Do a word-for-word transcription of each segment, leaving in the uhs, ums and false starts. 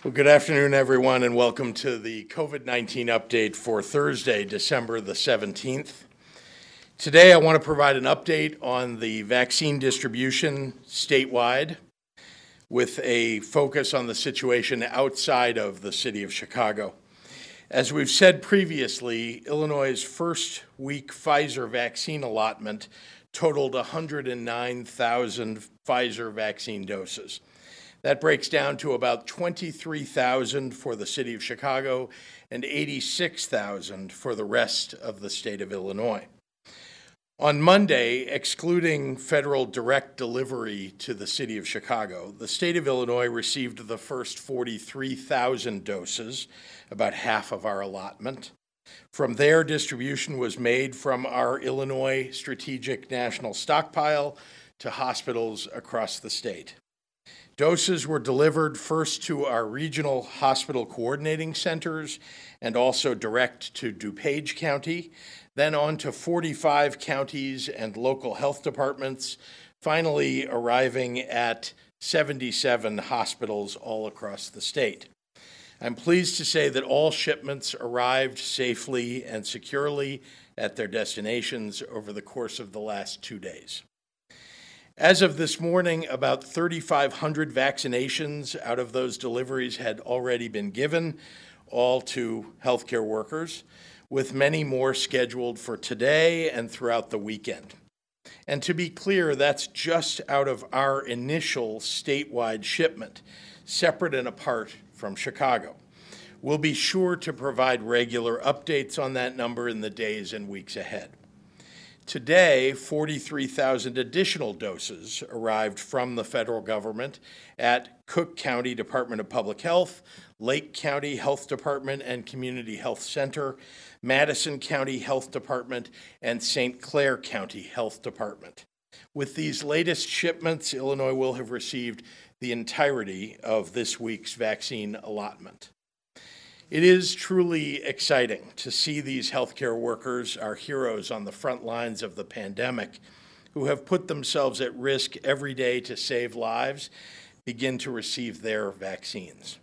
Well, good afternoon, everyone, and welcome to the COVID nineteen update for Thursday, December the seventeenth. Today, I want to provide an update on the vaccine distribution statewide with a focus on the situation outside of the city of Chicago. As we've said previously, Illinois' first week Pfizer vaccine allotment totaled one hundred nine thousand Pfizer vaccine doses. That breaks down to about twenty-three thousand for the city of Chicago and eighty-six thousand for the rest of the state of Illinois. On Monday, excluding federal direct delivery to the city of Chicago, the state of Illinois received the first forty-three thousand doses, about half of our allotment. From there, distribution was made from our Illinois Strategic National Stockpile to hospitals across the state. Doses were delivered first to our regional hospital coordinating centers and also direct to DuPage County, then on to forty-five counties and local health departments, finally arriving at seventy-seven hospitals all across the state. I'm pleased to say that all shipments arrived safely and securely at their destinations over the course of the last two days. As of this morning, about thirty-five hundred vaccinations out of those deliveries had already been given, all to healthcare workers, with many more scheduled for today and throughout the weekend. And to be clear, that's just out of our initial statewide shipment, separate and apart from Chicago. We'll be sure to provide regular updates on that number in the days and weeks ahead. Today, forty-three thousand additional doses arrived from the federal government at Cook County Department of Public Health, Lake County Health Department and Community Health Center, Madison County Health Department, and Saint Clair County Health Department. With these latest shipments, Illinois will have received the entirety of this week's vaccine allotment. It is truly exciting to see these healthcare workers, our heroes on the front lines of the pandemic, who have put themselves at risk every day to save lives, begin to receive their vaccines.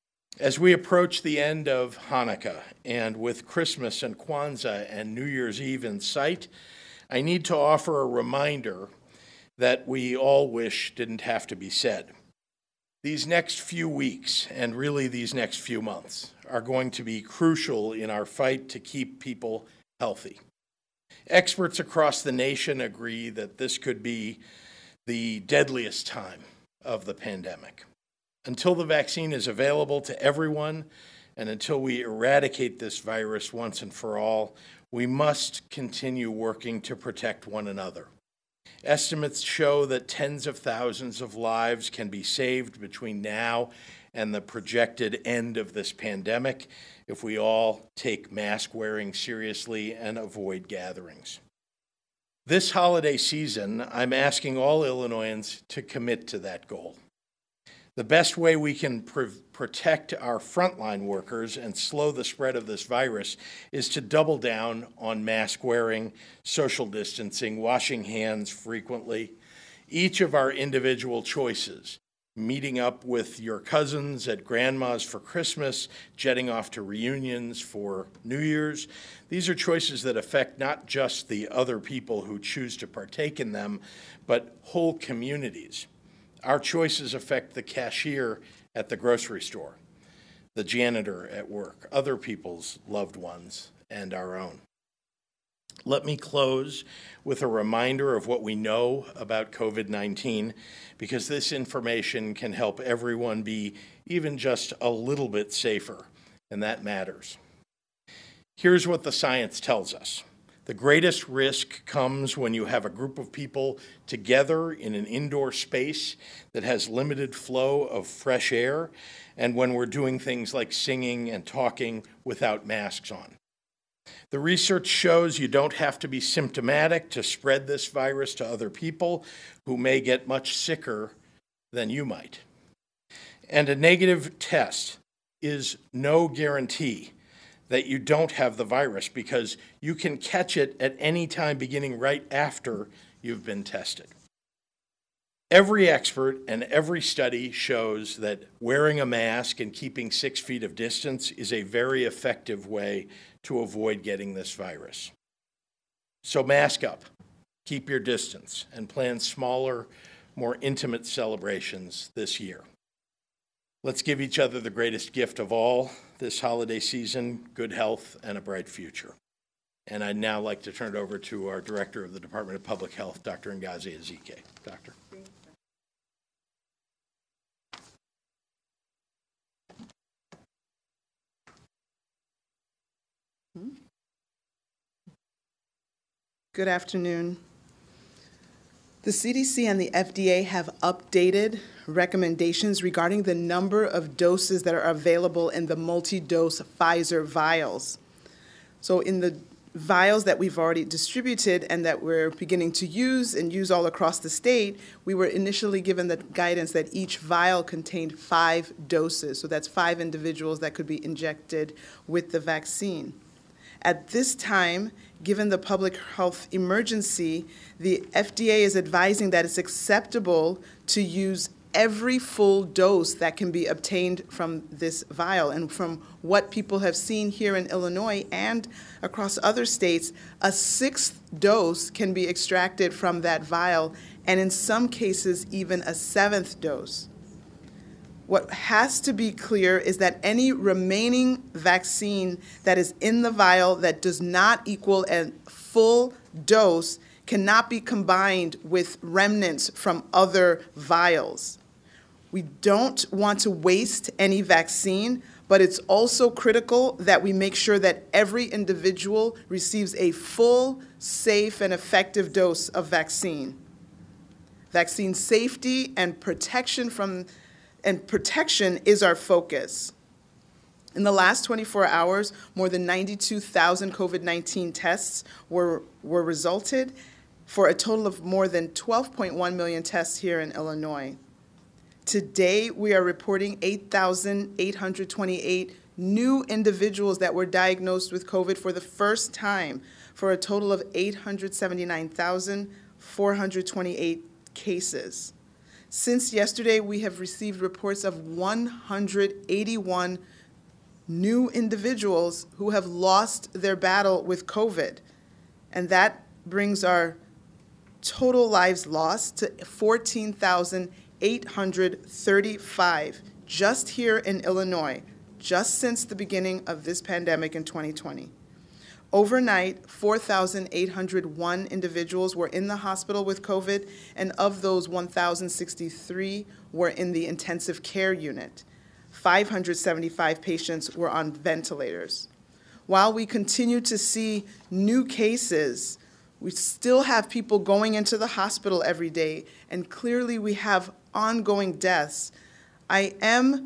As we approach the end of Hanukkah, and with Christmas and Kwanzaa and New Year's Eve in sight, I need to offer a reminder that we all wish didn't have to be said. These next few weeks, and really these next few months, are going to be crucial in our fight to keep people healthy. Experts across the nation agree that this could be the deadliest time of the pandemic. Until the vaccine is available to everyone, and until we eradicate this virus once and for all, we must continue working to protect one another. Estimates show that tens of thousands of lives can be saved between now and the projected end of this pandemic if we all take mask wearing seriously and avoid gatherings. This holiday season, I'm asking all Illinoisans to commit to that goal. The best way we can pr- protect our frontline workers and slow the spread of this virus is to double down on mask wearing, social distancing, washing hands frequently. Each of our individual choices, meeting up with your cousins at grandma's for Christmas, jetting off to reunions for New Year's, these are choices that affect not just the other people who choose to partake in them, but whole communities. Our choices affect the cashier at the grocery store, the janitor at work, other people's loved ones, and our own. Let me close with a reminder of what we know about COVID nineteen, because this information can help everyone be even just a little bit safer, and that matters. Here's what the science tells us. The greatest risk comes when you have a group of people together in an indoor space that has limited flow of fresh air, and when we're doing things like singing and talking without masks on. The research shows you don't have to be symptomatic to spread this virus to other people who may get much sicker than you might. And a negative test is no guarantee that you don't have the virus, because you can catch it at any time beginning right after you've been tested. Every expert and every study shows that wearing a mask and keeping six feet of distance is a very effective way to avoid getting this virus. So mask up, keep your distance, and plan smaller, more intimate celebrations this year. Let's give each other the greatest gift of all this holiday season, good health and a bright future. And I'd now like to turn it over to our Director of the Department of Public Health, Doctor Ngozi Ezike. Doctor. Good afternoon. The C D C and the F D A have updated recommendations regarding the number of doses that are available in the multi-dose Pfizer vials. So in the vials that we've already distributed and that we're beginning to use and use all across the state, we were initially given the guidance that each vial contained five doses. So that's five individuals that could be injected with the vaccine. At this time, given the public health emergency, the F D A is advising that it's acceptable to use every full dose that can be obtained from this vial. And from what people have seen here in Illinois and across other states, a sixth dose can be extracted from that vial, and in some cases, even a seventh dose. What has to be clear is that any remaining vaccine that is in the vial that does not equal a full dose cannot be combined with remnants from other vials. We don't want to waste any vaccine, but it's also critical that we make sure that every individual receives a full, safe, and effective dose of vaccine. Vaccine safety and protection from and protection is our focus. In the last twenty-four hours, more than ninety-two thousand COVID nineteen tests were, were resulted for a total of more than twelve point one million tests here in Illinois. Today, we are reporting eight thousand eight hundred twenty-eight new individuals that were diagnosed with COVID for the first time, for a total of eight hundred seventy-nine thousand four hundred twenty-eight cases. Since yesterday, we have received reports of one hundred eighty-one new individuals who have lost their battle with COVID. And that brings our total lives lost to fourteen thousand eight hundred thirty-five just here in Illinois, just since the beginning of this pandemic in twenty twenty. Overnight, four thousand eight hundred one individuals were in the hospital with COVID, and of those, one thousand sixty-three were in the intensive care unit. five hundred seventy-five patients were on ventilators. While we continue to see new cases, we still have people going into the hospital every day, and clearly we have ongoing deaths. I am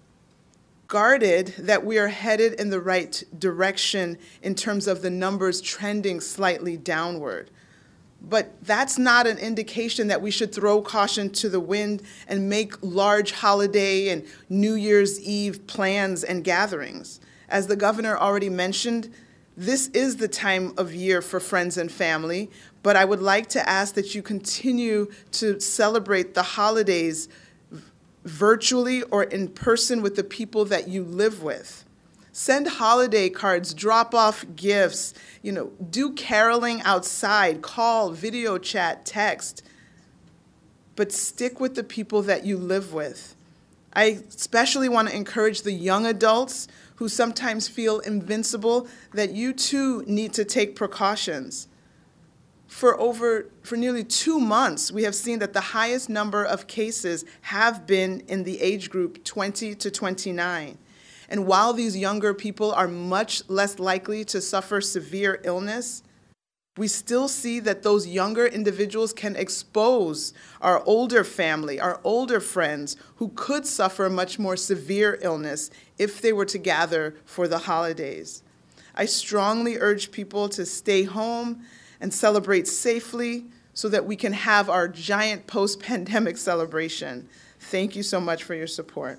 guarded that we are headed in the right direction in terms of the numbers trending slightly downward. But that's not an indication that we should throw caution to the wind and make large holiday and New Year's Eve plans and gatherings. As the governor already mentioned, this is the time of year for friends and family, but I would like to ask that you continue to celebrate the holidays virtually or in person with the people that you live with. Send holiday cards, drop off gifts, you know, do caroling outside, call, video chat, text, but stick with the people that you live with. I especially want to encourage the young adults who sometimes feel invincible that you too need to take precautions. For over, for nearly two months, we have seen that the highest number of cases have been in the age group twenty to twenty-nine. And while these younger people are much less likely to suffer severe illness, we still see that those younger individuals can expose our older family, our older friends, who could suffer much more severe illness if they were to gather for the holidays. I strongly urge people to stay home and celebrate safely so that we can have our giant post-pandemic celebration. Thank you so much for your support.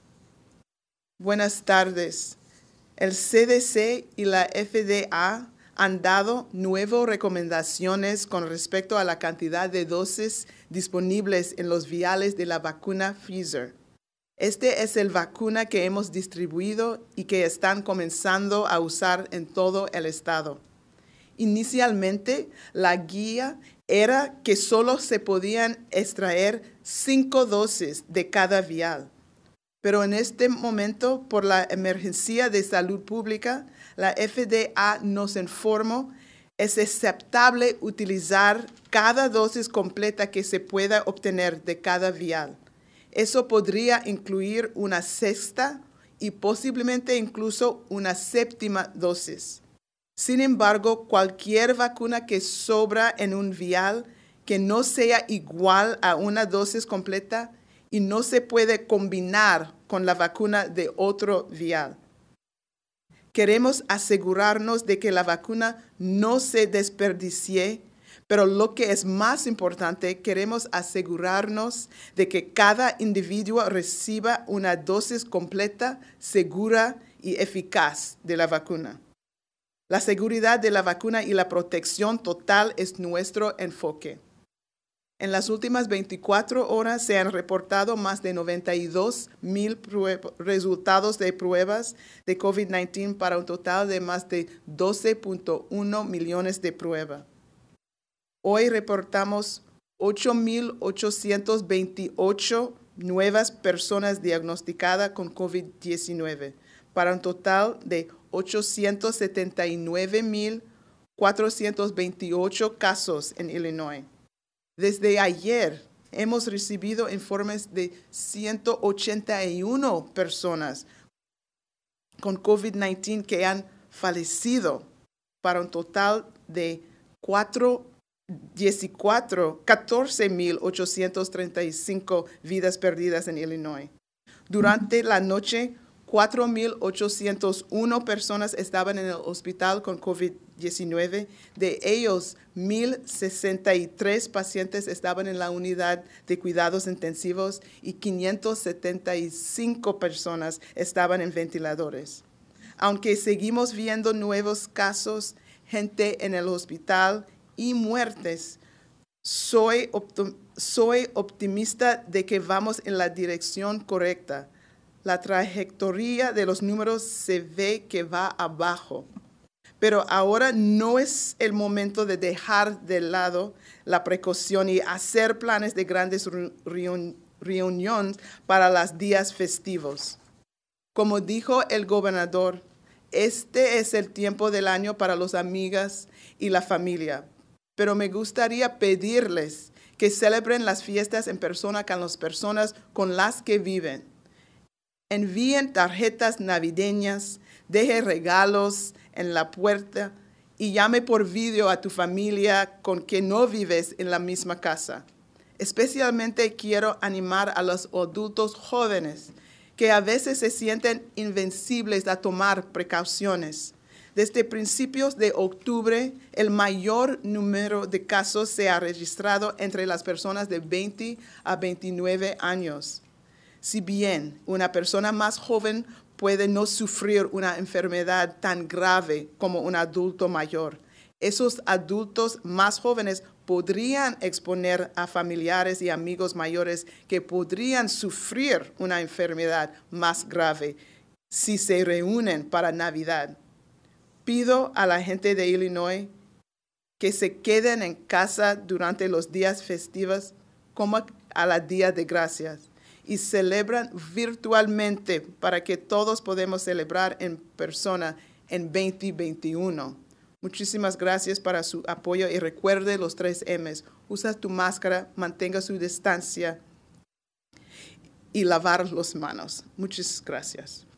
Buenas tardes. El C D C y la F D A han dado nuevas recomendaciones con respecto a la cantidad de dosis disponibles en los viales de la vacuna Pfizer. Este es el vacuna que hemos distribuido y que están comenzando a usar en todo el estado. Inicialmente, la guía era que solo se podían extraer cinco dosis de cada vial. Pero en este momento, por la emergencia de salud pública, la F D A nos informó es aceptable utilizar cada dosis completa que se pueda obtener de cada vial. Eso podría incluir una sexta y posiblemente incluso una séptima dosis. Sin embargo, cualquier vacuna que sobra en un vial que no sea igual a una dosis completa y no se puede combinar con la vacuna de otro vial. Queremos asegurarnos de que la vacuna no se desperdicie, pero lo que es más importante, queremos asegurarnos de que cada individuo reciba una dosis completa, segura y eficaz de la vacuna. La seguridad de la vacuna y la protección total es nuestro enfoque. En las últimas veinticuatro horas se han reportado más de noventa y dos mil resultados de pruebas de COVID diecinueve para un total de más de doce punto uno millones de pruebas. Hoy reportamos ocho mil ochocientas veintiocho nuevas personas diagnosticadas con COVID diecinueve para un total de ochocientos setenta y nueve mil cuatrocientos veintiocho casos en Illinois. Desde ayer hemos recibido informes de ciento ochenta y una personas con COVID diecinueve que han fallecido para un total de catorce mil ochocientas treinta y cinco vidas perdidas en Illinois. Durante la noche, cuatro mil ochocientas una personas estaban en el hospital con COVID diecinueve. De ellos, mil sesenta y tres pacientes estaban en la unidad de cuidados intensivos y quinientas setenta y cinco personas estaban en ventiladores. Aunque seguimos viendo nuevos casos, gente en el hospital y muertes, soy, optim- soy optimista de que vamos en la dirección correcta. La trayectoria de los números se ve que va abajo. Pero ahora no es el momento de dejar de lado la precaución y hacer planes de grandes reun- reuniones para los días festivos. Como dijo el gobernador, este es el tiempo del año para las amigas y la familia. Pero me gustaría pedirles que celebren las fiestas en persona con las personas con las que viven. Envíen tarjetas navideñas, deje regalos en la puerta y llame por video a tu familia con que no vives en la misma casa. Especialmente quiero animar a los adultos jóvenes que a veces se sienten invencibles a tomar precauciones. Desde principios de octubre, el mayor número de casos se ha registrado entre las personas de veinte a veintinueve años. Si bien una persona más joven puede no sufrir una enfermedad tan grave como un adulto mayor, esos adultos más jóvenes podrían exponer a familiares y amigos mayores que podrían sufrir una enfermedad más grave si se reúnen para Navidad. Pido a la gente de Illinois que se queden en casa durante los días festivos como a la Día de Gracias y celebran virtualmente para que todos podamos celebrar en persona en veinte veintiuno. Muchísimas gracias para su apoyo y recuerde los tres M's. Usa tu máscara, mantenga su distancia y lavar las manos. Muchas gracias.